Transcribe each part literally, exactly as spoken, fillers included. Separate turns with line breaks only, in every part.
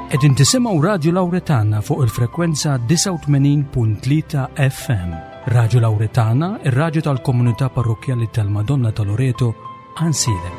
Qegħdin tisimgħu Radio Lawretana fuq il-frekwenza tisa' u tmenin punt tlieta F M. Radio Lawretana, ir-radju tal-Komunità Parrokjali tal-Madonna ta' Loreto, Ansile.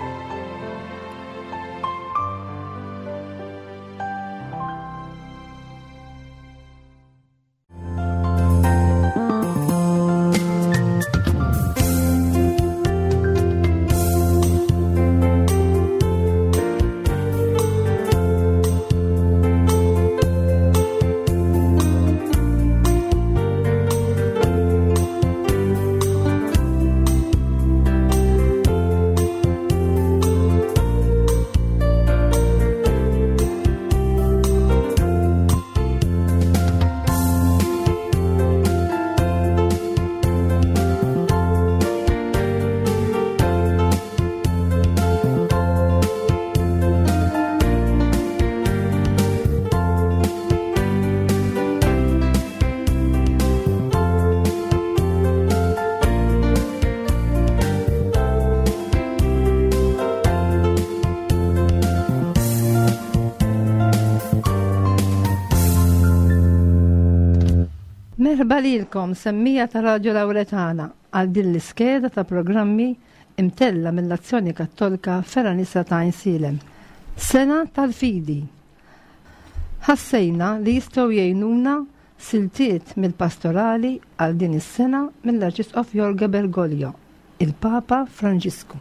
Merħba lilkom semmija ta' Radio Lawretana għal din l-iskeda ta' programmi imtella mill-Azzjoni Kattolika Feranisa ta' Insilem. Sena tal-Fidi. Ħassejna li jistgħu jgħinuna siltiet mill-pastorali għal din is-sena mill-Arċisqof Jorge Bergoglio, il-Papa Franġisku.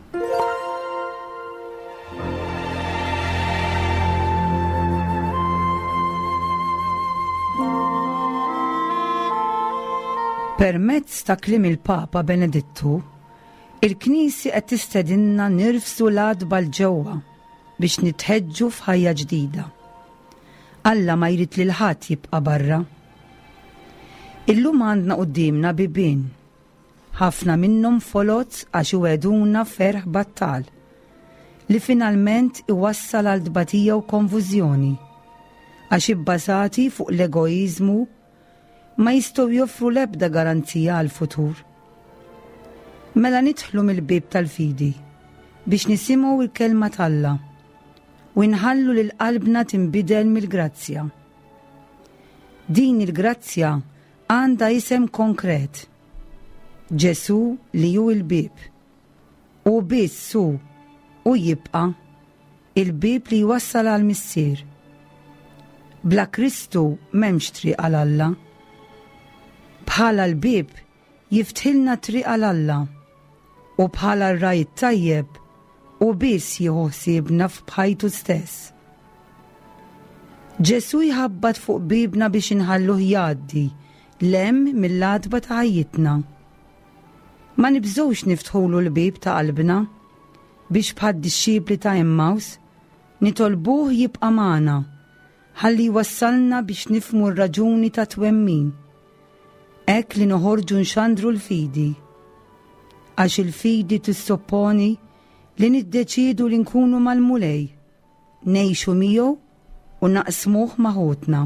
Permezz ta' kliem il-Papa Benedittu, il-Knisja qed tistedinna nirfsu l-għadba l-ġewwa biex nitħeġġu f'ħajja ġdida. Alla ma jrid li l-ħadd jibqa' barra. Illum għandna qudiemna bibien, ħafna minnhom folot għax iweduna ferħ battal li finalment iwassal għal dbatija u konfużjoni għax ibbażati fuq l-egoiżmu ma jistgħu joffru l-ebda garanzija għal-futur. Mela nidħlu mill-bib tal-fidi biex nisimgħu l-kelma tal-Alla u nħallu lil qalbna tinbidel mill-grazzja. Din il-grazzja għandha isem konkret. Ġesu li hu l-bib u biss hu u jibqa' il-bib li jwassal għall-missier. Bla Kristu m'hemmx triq għal Alla. Bħala l-bib jiftħilna triq għal Alla u bħala r-rajt tajjeb u biss jieħu ħsiebna f'bħajtu stess. Ġesu jħabbat fuq bibna biex inħalluh jgħaddi l-hemm mill-għadba ta' ħajjitna. Ma nibżgħux niftħulu l-bib ta' qalbna biex bħad disċipli ta' Emmaus nitolbuh jibqa' magħna ħalli jwassalna biex nifhmu r-raġuni ta' twemmin. Ek li noħorġu nxandru l-fidi, għax il-fidi tissopponi li niddeċidu li nkunu mal-mulej, nejxu miegħu u naqsmuh maħutna.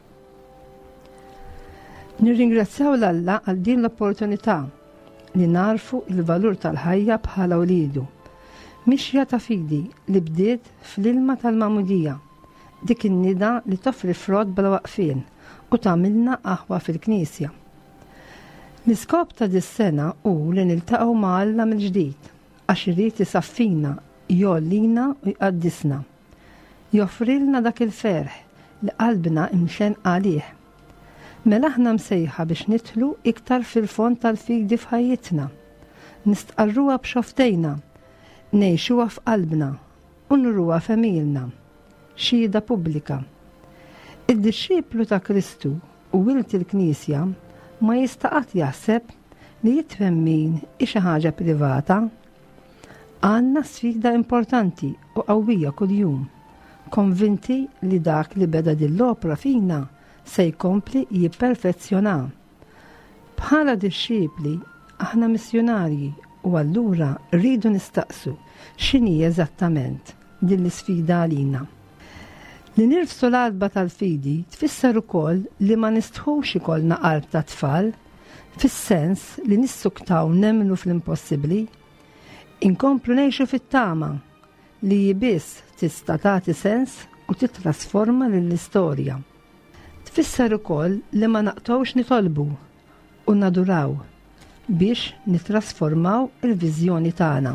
Nirringrazzjaw l-Alla għal din l-opportunità li narfu il-valur tal-ħajja bħala wlidu. Mixja ta' fidi li bdiet fl-ilma tal-Mamudija, dik in-nida li toffri frott bla waqfien u tagħmilna aħwa fil-Knisja. L-iskop ta' dis-sena hu li niltaqgħu ma' Alla mill-ġdid għax irid isaffina, jollina u jqaddisna. Joffrilna dak il-ferħ li qalbna imxen għalih. Mela aħna msejħa biex nidħlu iktar fil-fond tal-fidi f'ħajjitna. Nistqarruha b'xoftejna, ngħixuha f'qalbna u nurruha f'emilna. Xhieda pubblika. Id-disċiplu ta' Kristu u wilt il-Knisja ma jistaqat jaħseb li jitfemmin xi ħaġa privata. Għandna sfida importanti u qawwija kuljum, konvinti li dak li beda dill-opra fina se jkompli jipperfezzjona. Bħala disċipli aħna missjonarji u allura rridu nistaqsu x'inhi eżattament din l-isfida għalina. Li nirfsu l-qalba tal-fidi tfisser ukoll li ma nistħux ikollna qalb ta' tfal, fis-sens li nissuktaw nemmnu fl-impossibbli, inkomplu ngħixu fit-tama li biss tista' tagħti sens u titrasforma lill-istorja. Tfisser ukoll li ma naqtgħux nitolbu u naduraw biex nitrasformaw il-viżjoni tagħna.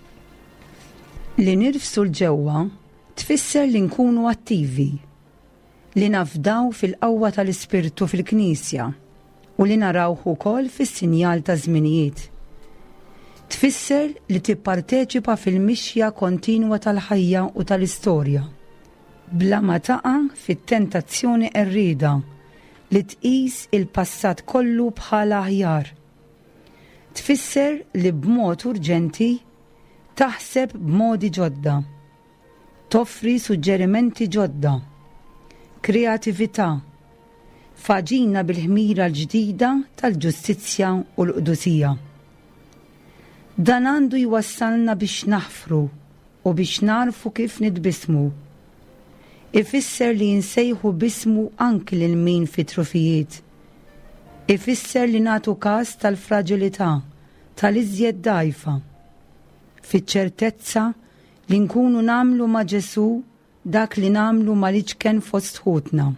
Li nirfsu l-ġewwa tfisser li nkunu attivi, li nafdaw fil-qawwa tal-Ispirtu fil-Knisja u li narawh ukoll fis-sinjal ta' żminijiet. Tfisser li tipparteċipa fil-mixja kontinwa tal-ħajja u tal-istorja, bla ma taqa' fit-tentazzjoni errieda li tqis il-passat kollu bħala aħjar. Tfisser li b'mod urġenti taħseb b'modi ġodda, toffri suġġerimenti ġodda, kreatività, faġina bil-ħmira l-ġdida tal-ġustizzja u l-qdusija. Dan għandu jwassalna biex naħfru u biex narfu kif nitbismu. Ifisser li jinsejħu bismu anki lil min fi trufijiet. Ifisser li nagħtu każ tal-fraġilità, tal-iżjed dgħajfa, fiċ-ċertezza li nkunu namlu ma' Ġesu dak li namlu ma' liċken fost ħutna.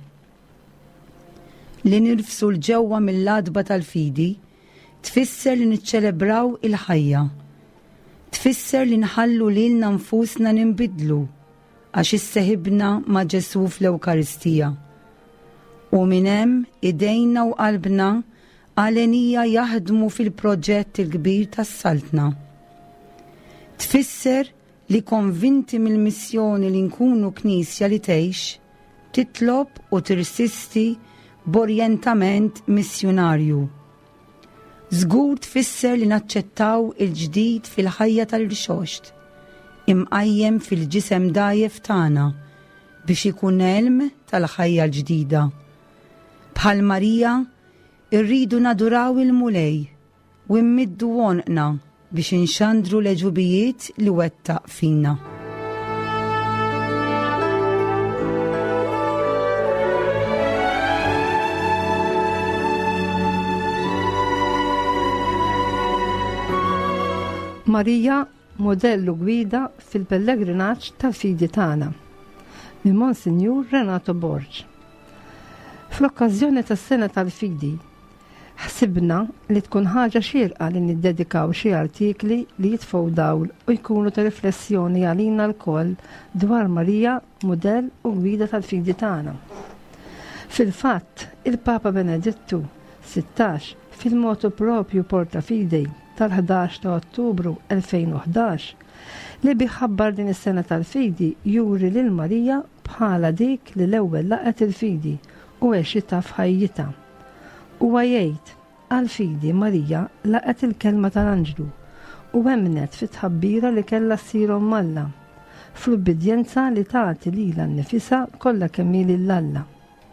Li nirfsu l-ġewwa mill-ladba tal-fidi tfisser li niċċelebraw il-ħajja. Tfisser li nħallu lilna nfusna ninbidlu għax isseħibna ma' Ġesu fl-Ewkaristija. U minn hemm idejna u qalbna għalenija jaħdmu fil-proġett il-kbir tas-saltna. Tfisser li konvinti mill-missjoni li nkunu knisja li tgħix, titlob u tirsisti b'orjentament missjonarju. Żgur tfisser li naċċettaw il-ġdid fil-ħajja tal-irxoxt, imqajjem fil-ġisem dajjef tagħna biex ikun elm tal-ħajja l-ġdida. Bħal Marija irridu naduraw il-mulej u immiddu wonqna biex inxandru l-eġubijiet li wettaq fina.
Marija modellu gwida fil-pellegrinaġġ tal-fidi tagħna minn Monsinjur Renato Borg. Fl-okkażjoni tas-sena tal-fidi ħsibna li tkun ħaġa xierqa li niddedikaw xi artikli li jitfgħu dawl u jkunu ta' riflessjoni għalina l-koll dwar Marija modell u gwida tal-fidi tagħna. Fil-fatt, il-Papa Benedittu sittax fil-motu propju Porta Fidei tal-ħadax ta' Ottubru elfejn u ħdax li biħabbar din is-sena tal-fidi juri lil Marija bħala dik li l-ewwel laqet il-fidi u għexitha f'ħajjitha. Huwa jgħid għal-fidi Marija laqet il-kelma tal-Anġlu u emnet fit-tħabbira li kellha ssir Alla fl-ubbidjenza li tagħti lilha nnifisha kollha kemm lill-Alla.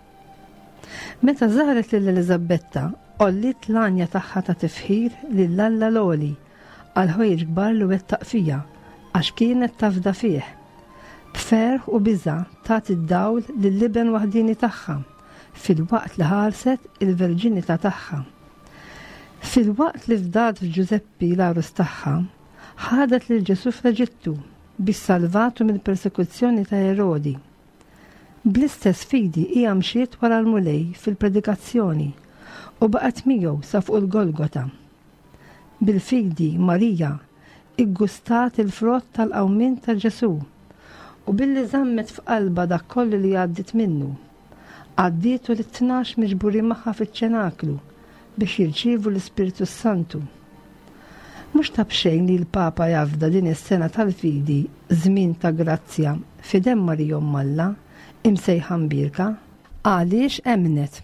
Meta żaret lil Eliżabetta qollit l-anja tagħha ta' tifħir lill-Alla l-Oli għal ħwejġ kbar li wettaq fija għax kienet tafda fih. B'ferħ u biża' tagħti d-dawl lill-liben waħdini tagħha fil-waqt li ħarset il-verġinità tagħha. Fil-waqt li fdat f'Ġuseppi l-arus tagħha, ħadet lil Ġesu fl-Eġittu biex salvatu mill-persekuzzjoni ta' Erodi. Bl-istess fidi hija mxiet wara l-mulej fil-predikazzjoni u baqgħet miegħu sa fuq il-Golgota. Bil-fidi Marija iggustat il-frott tal-qawmien ta' Ġesu u billi żammet f'qalba dak kollu li għaddit minnu. Għaddietu li tnax miġburi magħha fiċ-ċenaklu biex jirċievu l-Ispiritu Santu. Mhux ta' bxejn li l-Papa jafda din is-sena tal-fidi żmien ta' grazzja f'idem Marija Alla imsejħa mbirka għaliex emnet.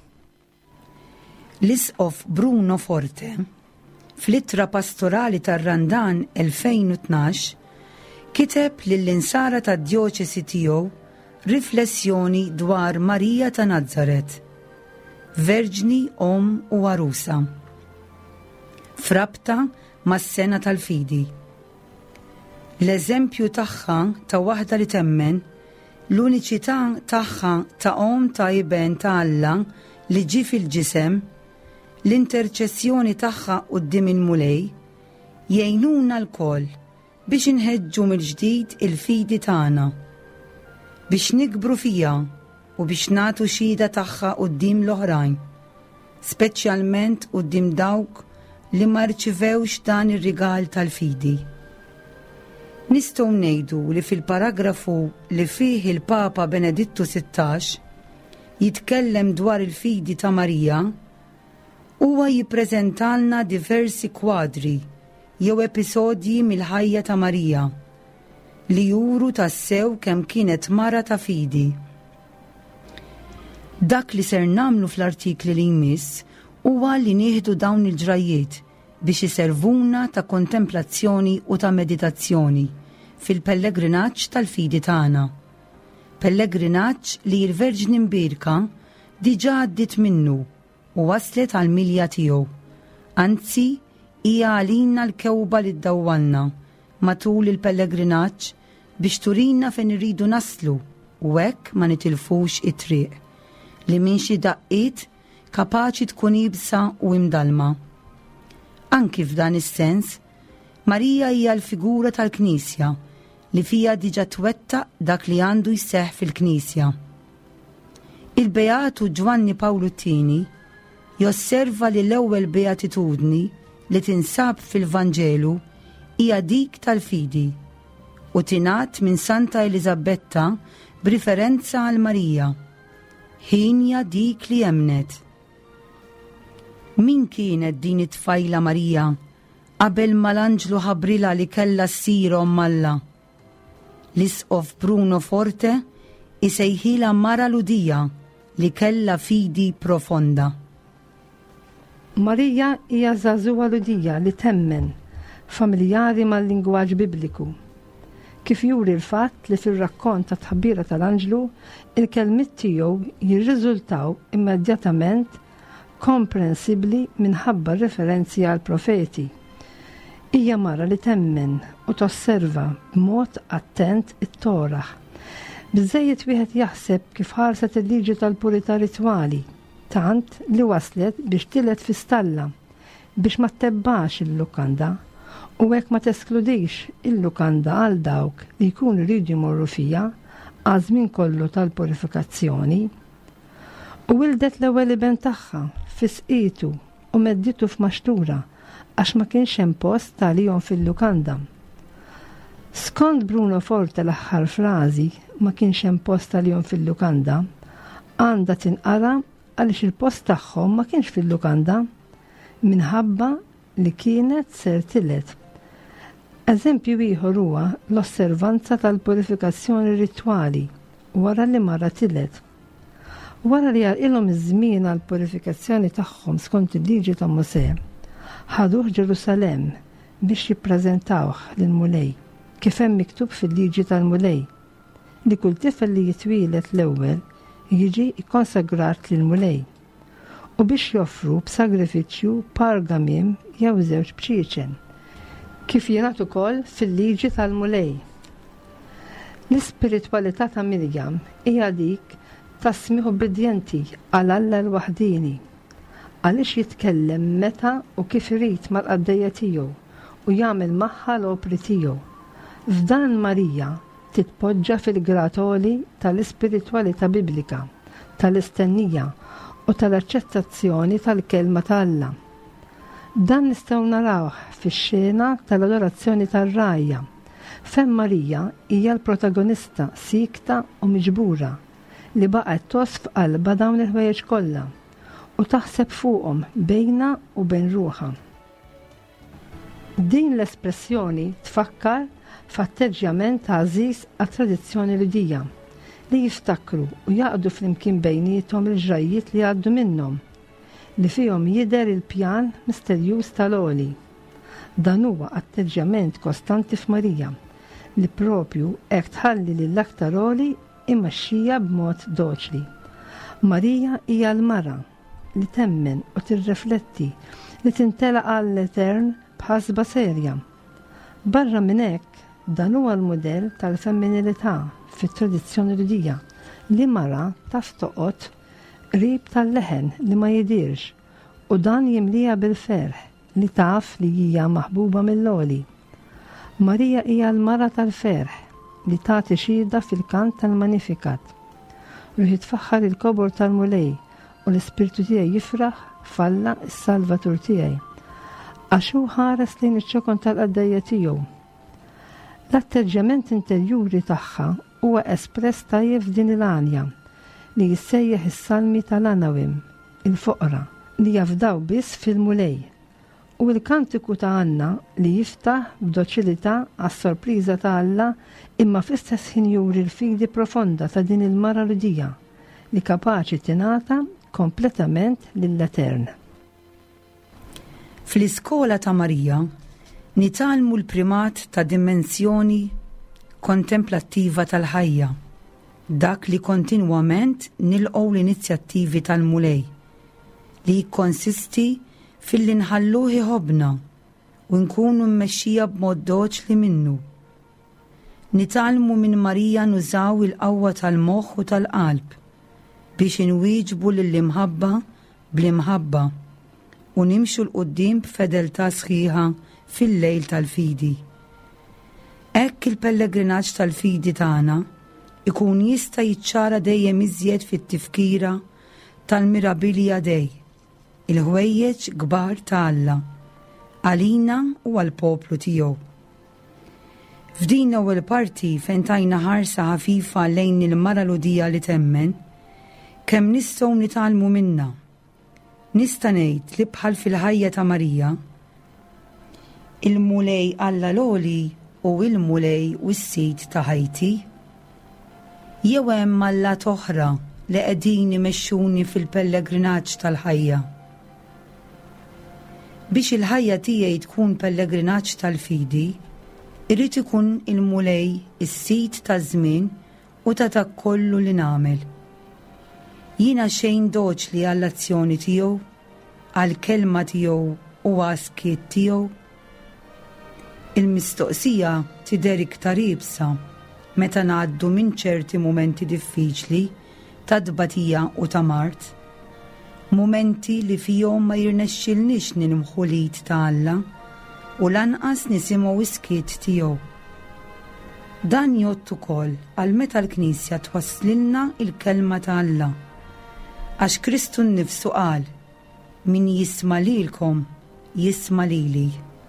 L-Isqof Bruno Forte fl-ittra pastorali tar-Randan elfejn u tnax kiteb lill-insara tad-djoċesi tiegħu riflessjoni dwar Marija ta' Nazaret, verġni om u arusa, frabta mas-sena tal-fidi. L-eżempju tagħha ta' waħda li temmen, l-uniċità tagħha ta' om tajben ta' Alla li ġi fil-ġisem, l-interċessjoni tagħha quddiem il-mulej jgħinuna l-koll biex inħeġġu mill-ġdid il-fidi tagħna. biex nikbru fija u biex nagħtu xhieda tagħha quddiem l-oħrajn, speċjalment quddiem dawk li ma rċivewx dan ir-rigal tal-fidi. Nistgħu ngħidu li fil-paragrafu li fih il-Papa Benedittu sittax jitkellem dwar il-fidi ta' Marija, huwa jippreżentalna diversi kwadri jew episodji mill-ħajja ta' Marija li juru tassew kemm kienet mara ta' fidi. Dak li ser namlu fl-artikli li jmiss huwa li nieħdu dawn il-ġrajiet biex iservuna ta' kontemplazzjoni u ta' meditazzjoni fil-pellegrinaġġ tal-fidi tagħna. Pellegrinaġġ li l-Verġni Mbirka diġà għaddiet minnu u waslet għal milja tiegħu. Anzi, hija għalina l-kewba li ddawwalna matul il-pellegrinaġġ biex turina fejn irridu naslu u hekk ma nitilfux it-triq li minn xi daqqiet kapaċi tkun ibsa u imdalma. Anki f'dan is-sens, Marija hija l-figura tal-Knisja li fija diġà twettaq dak li għandu jseħħ fil-Knisja. Il-Beatu Ġwanni Pawlu t-tieni josserva li l-ewwel beatitudni li tinsab fil-Vanġelu hija dik tal-fidi u tingħat minn Santa Elisabetta b'riferenza għal Marija. Ħinja dik li emnet. Min kienet din it-tfajla Marija qabel ma l-anġlu ħabrilha li kellha ssir Alla? L-isqof Bruno Forte isejħilha mara ludija li kellha fidi profonda.
Marija hija żagħżugħa ludija li temmen, familjari mal-lingwaġġ Bibliku. Kif juri l-fatt li fir-rakkont ta' tħabbira tal-anġlu il-kelmiet tiegħu jirriżultaw immedjatament komprensibbli minħabba referenzi għal profeti. Hija mara li temmen u tosserva b'mod attent it-Toraħ. Biżżejjed wieħed jaħseb kif ħarset il-liġi tal-purità ritwali, tant li waslet biex tilet fi stalla biex ma tebbax il-lukanda u hekk ma teskludix il-lukanda għal dawk li jkunu jridu jmorru fija għażmin kollu tal-purifikazzjoni. U wildet l-ewwel iben tagħha fi sqitu u medditu f'maxtura għax ma kienx hemm post għalihom fil-lukanda. Skont Bruno Forte l-aħħar frażi ma kienx hemm post għalihom fil-lukanda għandha tinqara għaliex il-post tagħhom ma kienx fil-lukanda minħabba li kienet ser tilet. Eżempju ieħor huwa l-osservanza tal-purifikazzjoni ritwali wara li mara tilet. Wara li għalqilhom iż-żmien għall-purifikazzjoni tagħhom skont il-liġi ta' Mosè, ħaduh Ġerusalemm biex jippreżentawh lil-Mulej, kif hemm miktub fil-liġi tal-Mulej li kull tifel li jitwielet l-ewwel jiġi ikkonsagrat lil-Mulej u biex joffru b'sagrifiċċju pargamim jew żewġ bċiċen, kif jingħad ukoll fil-liġi tal-Mulej. L-ispiritwalità ta' Mirjam hija dik ta' smigħ obbedjenti għal Alla l-waħdini, għaliex jitkellem meta u kif irid mal-qaddejja tiegħu u jagħmel magħha l-opri tiegħu. F'dan Marija titpoġġa fil-gratoli tal-ispiritwalità biblika, tal-istennija u tal-aċċettazzjoni tal-kelma ta' Alla. Dan nistgħu narawh fix-xena tal-adorazzjoni tar-rajja, fejn Marija hija l-protagonista sikta u miġbura li baqgħet tosf qalba dawn il-ħwejjeġ kollha u taħseb fuqhom bejna u bejn ruħha. Din l-espressjoni tfakkar f'atteġġjament għażiż għat-tradizzjoni Ludija li jiftakru u jaqdu flimkien bejniethom il-ġrajiet li għaddu minnhom li fihom jidher il-pjan misterjuż tal-għoli. Dan huwa atteġġjament kostanti f'Marija li propju hekk tħalli lill-aktar għoli immexxija b'mod doċli. Marija hija l-mara li temmen u tirrifletti li tintelaq għall-Etern b'ħasba serja. Barra minn hekk, dan huwa l-mudell tal-femminilità fit-tradizzjoni Ludija li mara taf toqgħod qrib tal-leħen li ma jidirx u dan jimlija bil-ferħ li taf li hija maħbuba mill-għoli. Marija hija l-mara tal-ferħ li tagħti xhieda fil-kant tal-Magnificat. Ruħi tfaħħar il-kobor tal-mulej u l-ispirtu tiegħi jifraħ falla s-Salvatur tiegħi. Għax hu ħares lejn iċ-ċokon tal-qaddejja tiegħu. L-atteġġament interjuri tagħha huwa espress tajjeb f'din il-għanja li jissejjaħ is-salmi tal-Anawim, il-foqra, li jafdaw biss fil-mulej. U l-kantiku ta' Anna li jiftaħ b'doċilità għas-sorpriża ta' Alla imma fl-istess ħin juri l-fidi profonda ta' din il-mara ludija li kapaċi tingħata kompletament lill-Etern.
Fl-iskola ta' Marija nitalmu l-primat ta' dimensjoni kontemplattiva tal-ħajja, dak li kontinwament nilqgħu l-inizjattivi tal-mulej li jikkonsisti fil-li nħalluhi ħobna u nkunu mmexxija b'mod doċli minnu. Nitalmu minn Marija nużaw il-qawwa tal-moħħ u tal-qalb biex inwieġbu lill-imħabba bl-imħabba u nimxu l-qudiem b'fedeltà sħiħa fil-lejl tal-fidi. Hekk il-pellegrinaġġ tal-fidi tagħna ikun jista' jiċċara dejjem iżjed fit-tifkira tal-mirabilia dej, il-ħwejjeġ kbar ta' Alla, għalina u għall-poplu tiegħu. F'din ewwel parti fejn tajna ħarsa ħafifa lejn il-mara ludija li temmen, kemm nistgħu nitalmu minnha. Nista' ngħid li bħal fil-ħajja ta' Marija, il-mulej Alla loli u il-mulej u s-sit ta' ħajti, jew hemm allat oħra li qegħdin imexxuni fil-pellegrinaġġ tal-ħajja. Biex il-ħajja tiegħi tkun pellegrinaġġ tal-fidi, irrid ikun il-mulej is-sit ta' żmien u ta' dak kollu li nagħmel. Jiena xejn doċli għall-azzjoni tiegħu, għall-kelma tiegħu u għas-skiet tiegħu. Il-mistoqsija tidher iktar ibsa meta ngħaddu minn ċerti mumenti diffiċli ta' dbatija u ta' mart, mumenti li fihom ma jirnexxilniex nilmħu l-id ta' Alla u lanqas nisimgħu iskiet tiegħu. Dan jgħod ukoll għal meta l-Knisja twasslilna il-kelma ta' Alla, għax Kristu nnifsu qal: min jisma' lilkom jisma' lili.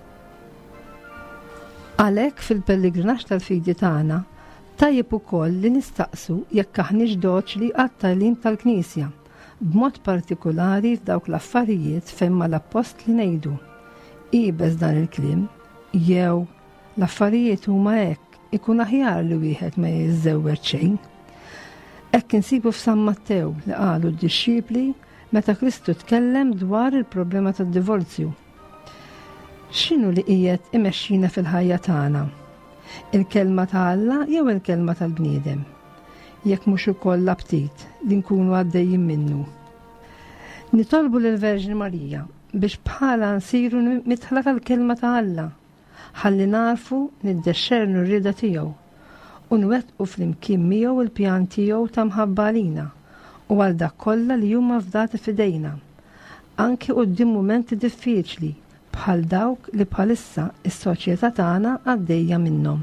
Għalhekk fil-pellegrinaġġ tal-fidi tagħna tajjeb ukoll li nistaqsu jekk aħniex doċli għat-tagħlim tal-Knisja, b'mod partikolari f'dawk l-affarijiet fejn ma l-appost li ngħidu qiebes dan il-kliem, jew l-affarijiet huma hekk ikun aħjar li wieħed ma jiżżewweġ xejn. Hekk insibu f'San Mattew li qalu d-dixxipli meta Kristu tkellem dwar il-problema tad-divorzju. X'inhu li qiegħed imexxina fil-ħajja tagħna? Il-kelma ta' Alla jew il-kelma tal-bniedem? Jekk mhux ukoll l-aptit li nkunu għaddejjin minnu. Nitolbu lill-Verġni Marija biex bħala nsiru mitħla tal-kelma ta' Alla, ħalli narfu niddexxernu r-rieda tiegħu u nwettqu flimkien miegħu il-pjan tiegħu ta' mħabba għalina u għal dak kollha li huma fdati f'idejna, anke quddiem mumenti diffiċli bħal dawk li bħalissa is-soċjetà tagħna għaddejja minnhom.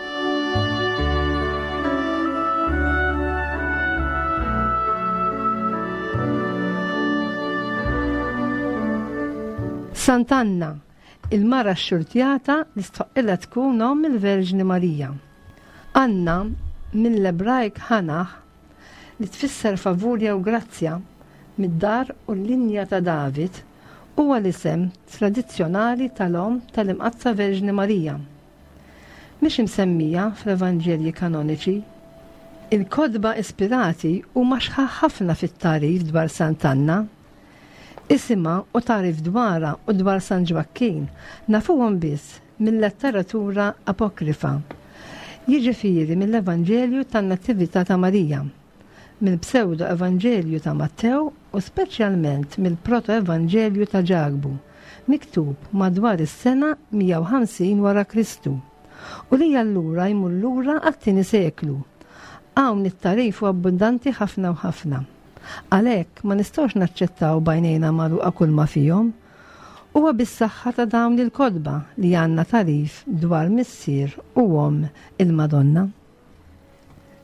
Sant'Anna, il-mara xxurtjata li stoqilha tkun om il-Verġni Marija. Anna mill-Ebrajk ħanaħ li tfisser favurja u grazzja mid-dar u l-linja ta' David huwa l-isem tradizzjonali tal-om tal-imqazza Verġni Marija. Mhix imsemmija fl-Evanġelji kanoniċi. Il-kodba ispirati huma xħaħ ħafna fit-tarif dwar Sant'Anna. Isimha u tarif dwarha u dwar San Ġwakkin nafuhom biss mill-letteratura apokrifa, jiġifieri mill-Evanġelju tan-Nattività ta' Marija, mill-pseudo Evanġelju ta' Mattew u speċjalment mill-proto-Evanġelju ta' Ġagbu, miktub madwar is-sena mija u ħamsin wara Kristu, u li allura jmur lura għat-tieni seklu. Hawn it-tarifu abbundanti ħafna u ħafna. Għalhekk ma nistgħux naċċettaw bajnejna magħluqa kull ma fihom, huwa bis-saħħa ta' dawn il-kodba li għandna tarif dwar missier u om il-Madonna.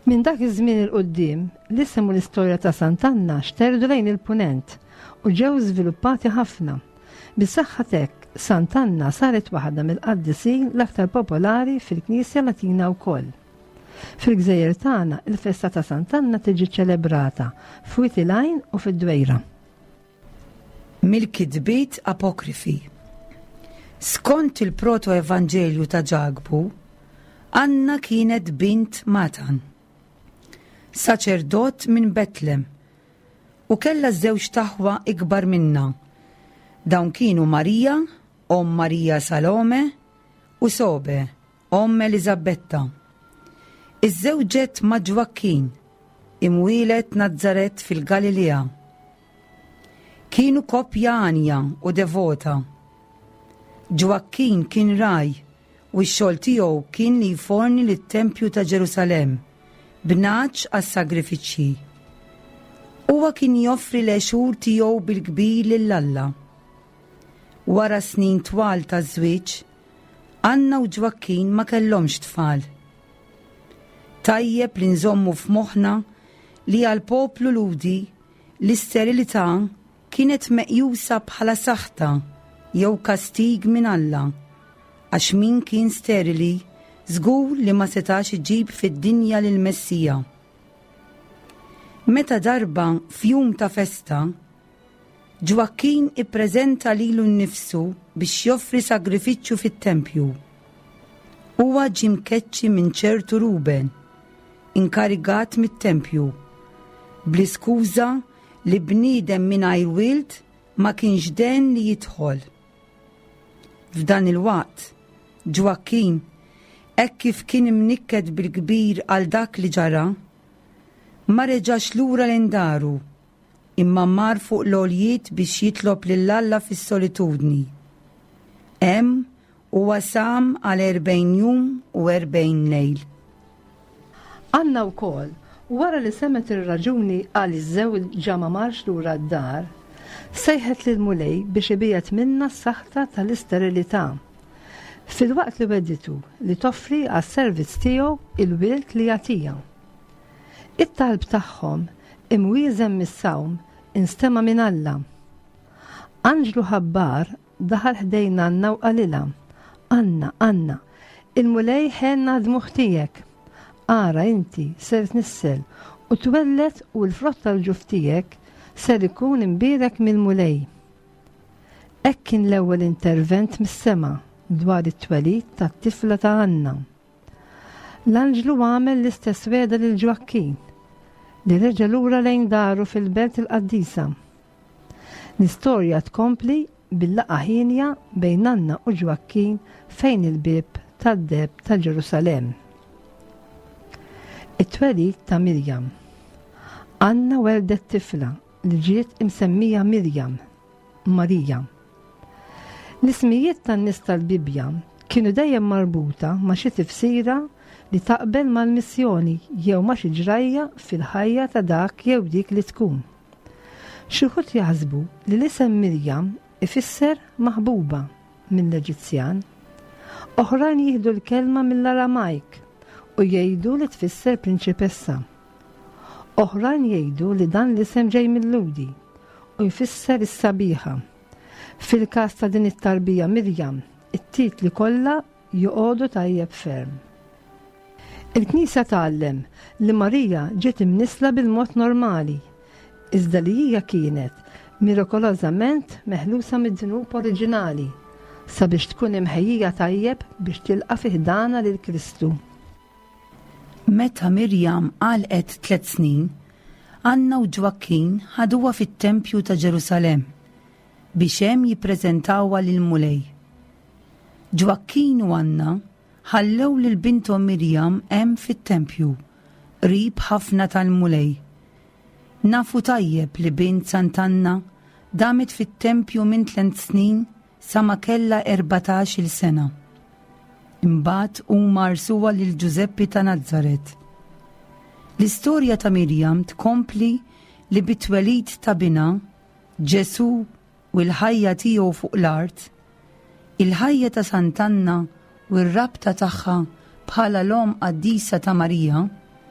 Min dak iż-żmien il-qoddim li semmu l-istorja ta' Sant'Anna xterdu lejn il-punent u ġew żviluppati ħafna. Bis-saħħa hekk, Sant'Anna saret waħda mill-qaddisin l-aktar popolari fil-Knisja Latina wkoll. Fil-Gżejjer tagħna il-festa ta' Sant'Anna tiġi ċelebrata f'Witilajn u fid-Dwejra.
Mill-kitbiet apokrifi. Skont il-proto-evanġelju ta' Ġagbu, Anna kienet bint Matan, saċerdot minn Betlem, u kella żewġ taħwa ikbar minna. Dawn kienu Marija, om Marija Salome, u Sobe, om Elizabetta. Iż-żewġet ma' Ġwakkin, imwielet Nazaret fil-Galilea. Kienu koppja għanja u devota. Ġwakkin kien raj u x-xogħol tiegħu kien li jforni lit-Tempju ta' Ġerusalem b'naċ għas-sagrifiċċji. Huwa kien joffri l-għexur tiegħu bil-kbir lill-Alla. Wara snin twal ta' żwieġ, Anna u Ġwakkin ma kellhomx tfal. Tajjeb li nżommu f'moħħna li għall-poplu Ludi l-isterilità kienet meqjusa bħala saħta jew kastig minn Alla, għax min kien sterili żgur li ma setax iġib fid-dinja lil Messija. Meta darba f'jum ta' festa, Ġwakkin ippreżenta lilu nnifsu biex joffri sagrifiċċju fit-tempju. Huwa ġie mkeċċi minn ċertu Ruben, inkarigat mit-tempju, bl-iskuża li bniedem mingħajr wild ma kienx den li jidħol. F'dan il-waqt, Ġwakkin, hekk kif kien imnikked bil-kbir għal dak li ġara, ma reġax lura l-indaru, imma mar fuq l-għoljiet biex jitlob lill-Alla fis-solitudni. Hemm huwa sam għal erbejn jum u erbejn lejl.
Anna wkoll, wara li semet ir-raġuni għal iż-żewġ ma marx lura d-dar, sejħet lil mulej biex ibiegħet minna s-saħta tal-isterilità. Fil-waqt li wedditu li toffri għas-servizz tiegħu il-wild li jagħtiha. It-talb tagħhom imwieżem mis-sawm instema' minn Alla. Anġlu ħabbar daħal ħdejn Anna u qalilha: Anna, Anna, il-mulej ħenna dmuħ tiegħek. Ara inti ser tnissel u twellet u l-frott tal-ġuf tiegħek ser ikun imbierek mill-mulej. Hekk kien l-ewwel intervent mis-sema dwar it-twelid tat-tifla ta' Anna. L-anġlu għamel l-istess weda lil Ġwakkin li reġa' lura lejn daru fil-belt il-qaddisa. L-istorja tkompli bil-laqgħa ħinja bejn Anna u Ġwakkin fejn il-bib tad-deb ta' Ġerusalem. It-twelid ta' Mirjam. Anna weldet tifla li ġiet imsemmija Mirjam, Marija. L-ismijiet tan-nies tal-Bibja kienu dejjem marbuta ma' xi tifsira li taqbel mal-missjoni jew ma' xi ġrajja fil-ħajja ta' dak jew dik li tkun. Xi wħud jaħsbu li l-isem Mirjam ifisser maħbuba mill-Eġizzjan, oħrajn jieħdu l-kelma mill-Aramajk u jgħidu li tfisser prinċipessa. Oħrajn jgħidu li dan l-isem ġej mill-Ludi u jfisser is-sabiħa. Fil-każ ta' din it-tarbija Mirjam, it-titli kollha joqogħdu tajjeb ferm. Il-Knisja tgħallem li Marija ġiet imnisla bil-mod normali, iżda li hija kienet mirakolożament meħlusa mid-dnub oriġinali sabiex tkun imħejjija tajjeb biex tilqa' fiħdana lil Kristu.
Meta Mirjam għalqet tliet snin, Anna u Ġwakkin ħaduha fit-Tempju ta' Ġerusalem biex hemm jippreżentawha lil-mulej. Ġwakkin u Anna ħallew lil binthom Mirjam hemm fit-tempju, qrib ħafna tal-mulej. Nafu tajjeb li bint Sant'Anna damet fit-tempju minn tliet snin sa ma kellha erbatax-il sena. Imbagħad huma rsuha lil Ġuseppi ta' Nazaret. L-istorja ta' Mirjam tkompli li bit-twelid ta' bina, Ġesu u l-ħajja tiegħu fuq l-art, il-ħajja ta' Sant'Anna u r-rabta tagħha bħala l-om qaddisa ta' Marija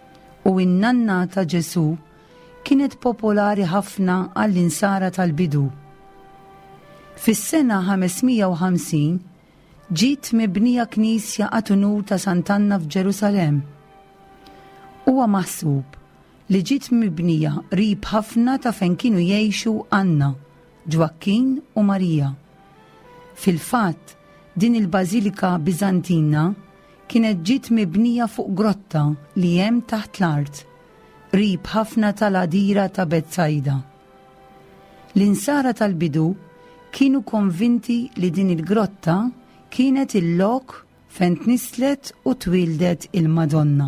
u in-nanna ta' Ġesu kienet popolari ħafna għall-insara tal-bidu. Fis-sena ħamesmija u ħamsin ġiet mibnija knisja għat-unur ta' Sant'Anna f'Ġerusalemm. Huwa maħsub li ġiet mibnija qrib ħafna ta' fejn kienu jgħixu Anna, Ġwakkin u Marija. Fil-fatt, din il-Bażilika Biżantina kienet ġiet mibnija fuq grotta li hemm taħt l-art, qrib ħafna tal-għadira ta' Betsajda. L-insara tal-bidu kienu konvinti li din il-grotta kienet il-lok fejn tnislet u twildet il-Madonna.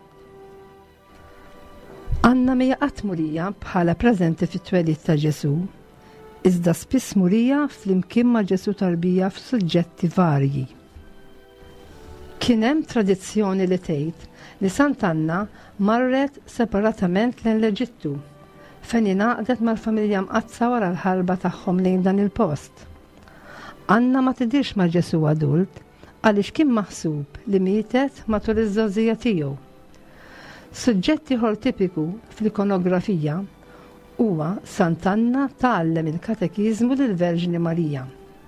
Anna mija qatt murija bħala preżenti fit-twelid ta' Ġesu, iżda spiss murija flimkien ma' Ġesu tarbija f'suġġetti varji. Kien hemm tradizzjoni li tgħid li Sant'Anna marret separatament lejn l-Eġittu fejn ingħaqdet mal-familja mqazza wara l-ħarba tagħhom lejn dan il-post. Anna ma tidirx ma' Ġesu adult għaliex kien maħsub li mietet matul iż-żożija tiegħu. Suġġett ieħor tipiku fl-ikonografija huwa Sant'Anna tgħallem il-katekiżmu lill-Verġini Marija.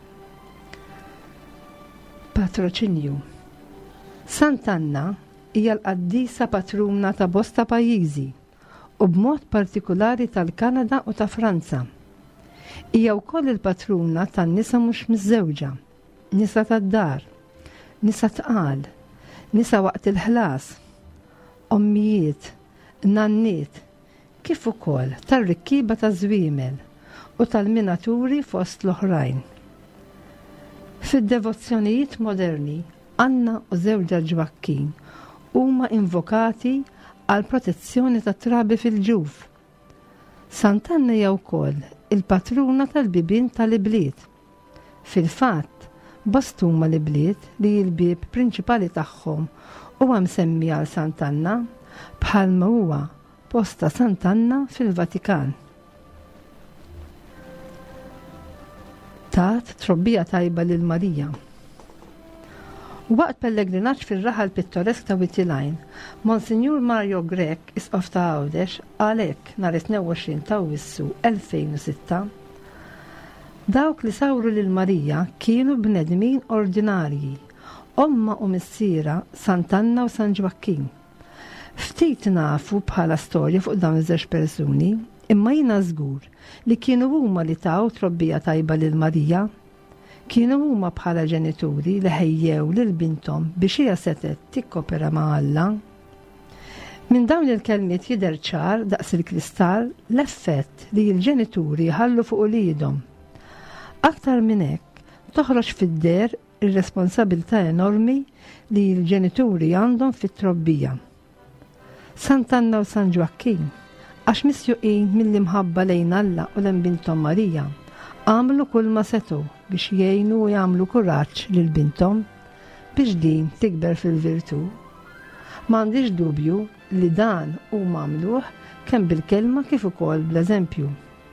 Patroċinju. Sant'Anna hija l-qaddisa patruna ta' bosta pajjiżi u b'mod partikolari tal-Kanada u ta' Franza. Hija wkoll il-patruna tan-nisa mhux miż-żewġa, nisa tad-dar, nisa tqal, nisa waqt il-ħlas, ommijiet, nanniet, kif ukoll tar-rikkiba ta' żwiemel u tal-minaturi fost l-oħrajn. Fid-devozzjonijiet moderni, Anna u żewġa Ġwakkin huma invokati għal protezzjoni tat trabi fil-ġuf. Sant'Anna hija wkoll il-patruna tal-bibien tal-ibliet. Fil-fatt, bost huma l-ibliet li l-bib prinċipali tagħhom huwa msemmi għal Sant'Anna bħalma huwa posta Sant'Anna fil-Vatikan. Tat trobbija tajba lil Marija. Waqt pellegrinaġġ fir-raħal pittoresk ta' Witilajn, Monsignor Mario Grek isqof ta' Għawdex għalhekk nhar it-tnejn u għoxrin ta' Awwissu elfejn u sitta, dawk li sawru lil Marija kienu bnedmin ordinarji, omma u missiera Sant'Anna u San Ġwakkin. Ftit nafu bħala storja fuq dawn iż-żewġ persuni, imma jiena żgur li kienu huma li taw trobbija tajba lil Marija, kienu huma bħala ġenituri li ħejjew lil bintom biex hija setet tikkopera ma' Alla. Minn dawn il-kelmiet jidher ċar daqs il-kristall l-effett li l-ġenituri ħallu fuq uliedhom. Aktar minn hekk toħroġ fid-der ir-responsabilità enormi li l-ġenituri għandhom fit-trobbija. Sant'Anna u San Ġwakkin, għax misjuqin mill-imħabba lejn Alla u lejn bintom Marija, għamlu kull ma setu biex jgħinu u jagħmlu kuraġġ lil bintom biex din tikber fil-virtu. M'għandix dubju li dan huma għamluh kemm bil-kelma kif ukoll bl-eżempju.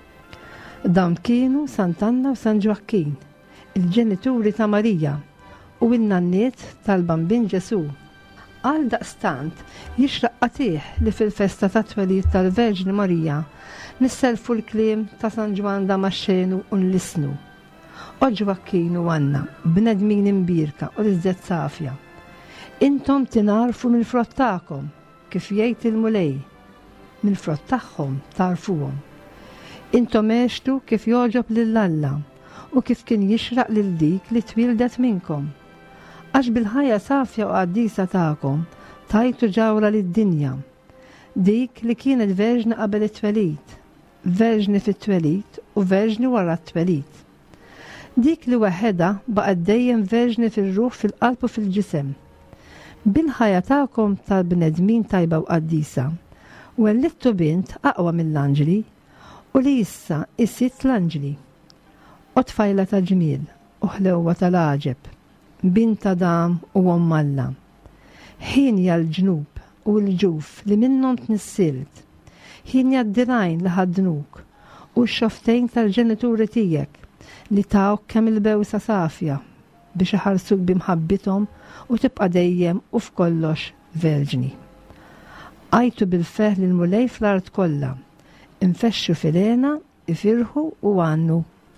Dawn kienu Sant'Anna u San Ġwakkin, il-ġenituri ta' Marija u n-nanniet tal-Bambin Ġesu. Għal daqstant jixraq qatih li fil-festa ta' twelid tal-Verġini Marija nisselfu l-kliem ta' San Ġwan Damaxxenu u nlisnu. O Ġwakkin u Anna, bnedmin imbirka u l-iżżed safja. Intom tinarfu mill-frott tagħkom, kif jgħid il-mulej, mill-frott tagħhom tarfuhom. Intom għextu kif joġob lill-Alla u kif kien jixraq lil dik li twildet minnkom. Għax bil-ħajja safja u qaddisa tagħkom tajtu ġawra lid-dinja, dik li kienet verġna qabel it-twelid, verġni fit-twelid u verġni wara t-twelid. Dik li waħedha baqgħet dejjem verġni fir-ruħ fil-qalb u fil-ġisem. Bil-ħajja tagħkom tal-bnedmin tajba u qaddisa, wellittu bint aqwa mill-anġli u li issa isit l-anġli. U tfajla ta' ġmiel u ħlewwa tal-għaġeb, bint ta' dam u omm Alla. Ħinja l-ġnub u l-ġuf li minnhom tnissilt, ħinja d-dirajn li ħadnuk u x-xoftejn tal-ġenituri tiegħek li tawk kemm il-bewsa safja biex iħarsuk bimħabbithom u tibqa' dejjem u f'kollox verġni. Għajtu bil-feħ l-mulej fl-art kollha. Infexxu filena, ifirħu u għannu.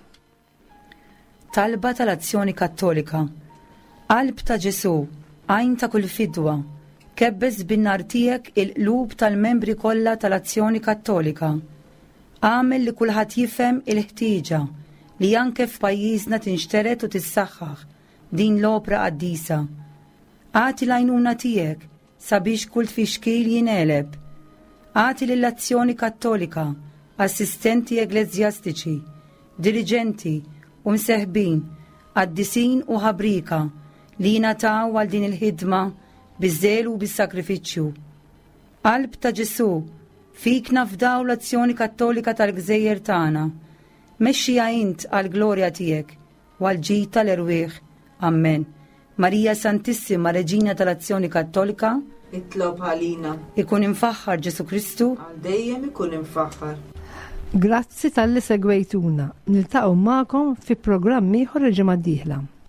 Talba tal-Azzjoni Kattolika. Qalb ta' Ġesu, għajn ta' kull fidwa, kebbes bin-nar tiegħek il-qlub tal-membri kollha tal-Azzjoni Kattolika. Għamel li kulħadd jifhem il-ħtieġa li anke f'pajjiżna tinxteret u tissaħħaħ din l-opra qaddisa. Għati l-għajnuna tiegħek sabiex kull tfixkil jineleb. Għati lill-Azzjoni Kattolika, assistenti eklezjastiċi, dirigenti u mseħbin, qaddisin u ħabrika li jingħataw għal din il-ħidma biż-żel u bis-sakrifiċċju. Qalb ta' Ġesu, fik nafdaw l-Azzjoni Kattolika tal-Gżejjer tagħna. Mexxija int għal glorja tiegħek u għal ġid tal-erwieħ. Amen. Marija Santissima, Reġina tal-Azzjoni Kattolika,
itlob għalina.
Ikun infaħħar Ġesu Kristu.
Għal dejjem ikun infaħħar.
Grazzi tal-li segwejtuna. Niltaqgħu magħkom fi programm ieħor il-ġimgħa d-dieħla.